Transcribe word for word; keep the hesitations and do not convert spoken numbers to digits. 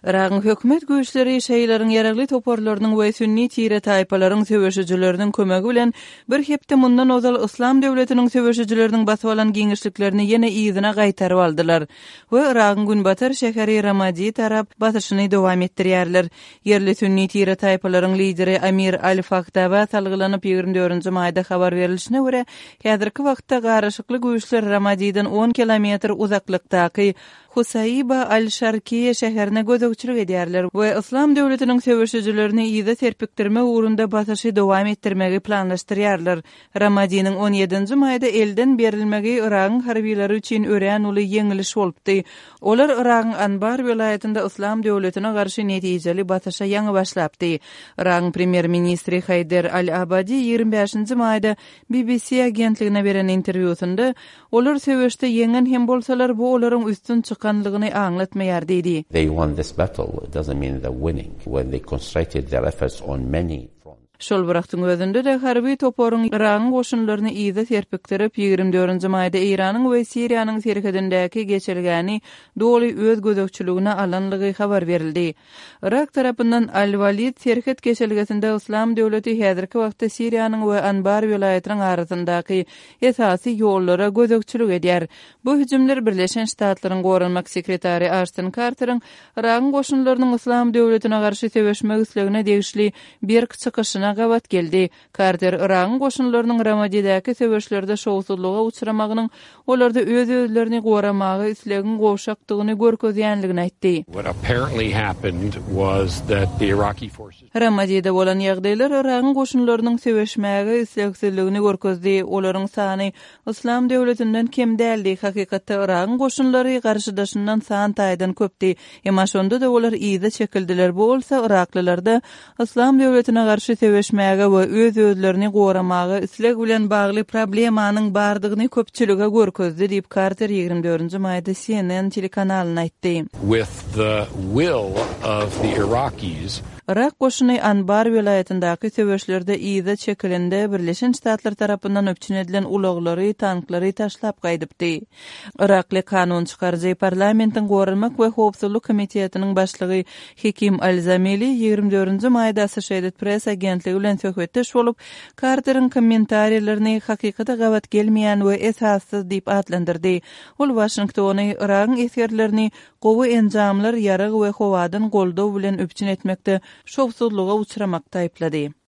Iraqyň hökümet güýçleri şeýlerin ýaragly toporlarynyň we sünni tire taýpalaryň söwüşüjileriniň kömegi bilen bir hepde mundan ozal Islam döwletiniň söwüşüjileriniň basyp alan giňişliklerini ýene ýygyna gaýtaryp aldylar we Iraqyň Günbatar şäheri Ramadi tarap basyşyny dowam etdirýärler. Yerli sünni tire taýpalaryň lideri Amir Al-Faktaba salgylanyp ýygrimi dördünji maýda habar berilişine görä, häzirki wagtda garaşykly güýçler Ramadidan on kilometr uzaklykdaky Husayba al-Sharkiye şäherine gözegçilik edýärler we Islam döwletiniň söwüşüjilerini ýyda terpikdirme ugrunda basyşy dowam etdirmegi planlaşdyrýarlar. Ramadinyň on ýedinji maýda elden berilmegi Iragyň harbiýleri üçin örän uly ýeňiliş bolupdy. Olar Iragyň Anbar welaýatynda Islam döwletine garşy netijeli basyşa ýaňy başlapdy. Iragyň premier ministri Haydar al-Abadi ýygrimi beşinji maýda B B C agentligine beren interwýusynda olar söwüşde ýeňen hem bolsalar bu olaryň üstün çykanlygyny aňlatmaýar diýdi. They won this battle. It doesn't mean they're winning when they concentrated their efforts on many fronts. Şol wagtyň özünde de harby toporyň Iragyň goşunlaryny ýyda terpikdirip ýygrimi dördünji maýda Iranyň we Siriýanyň serhedindäki geçilgäni doly öz gözegçiligine alanlygy habar berildi. Irak tarapyndan Al-Walid serhed geçilgesinde Islam döwleti häzirki wagtda Siriýanyň we Anbar welaýatynyň arasyndaky esasy ýollara gözegçilik edýär. Bu hüjümler Birleşen Ştatlaryň gorunmak sekretary Ashton Carter'yň Iragyň goşunlarynyň Islam döwletine garşy söwüşmek islegine degişli bir çykyşyna gabat geldi. Carter Iragyň goşunlarynyň Ramadiýadaky söwüşlerde şowsuzlyga uçramagynyň olarda öz özlerini goramagy islegin gowşakdygyny görkezýänligini aýtdy. What apparently happened was that the Iraqi forces Ramadiýada bolan ýagdaýlar Iragyň goşunlarynyň söwüşmäge islegsizligini görkezdi. Olaryň sany Islam döwletinden kem däldi. Hakykatda Iragyň goşunlary garşydaşyndan san taýdan köpdi. Emma şonda da olar ýyda çekildiler. Bu bolsa Iraklylarda Islam döwletine garşy söwüşmäge we öz özlerini goramagy isleg bilen bagly problemanyň bardygyny köpçülüge görkezdi diýip Carter ýygrimi dördünji maýda C N N telekanalyna aýtdy. with the will of the Iraqis. Irak goşuny Anbar welaýatyndaky söwüşlerde ýyda çekilende Birleşen Ştatlar tarapyndan öpçün edilen ulaglary, tanklary taşlap gaýdypdy. Irakly kanun çykarjy parlamentiň gorunmak we howpsuzlyk komitetiniň başlygy Hekim Al-Zameli ýygrimi dördünji maýda Associated Press agentligi bilen söhbetdeş bolup, Carter'ın kommentariýlerini hakykata gabat gelmeýän we esassyz diýip adlandyrdy. Ol Washingtony Iragyň esgerlerini gowy enjamlar ýarag we howadan goldaw bilen öpçün etmekde şowsuzlyga uçramakda aýplady.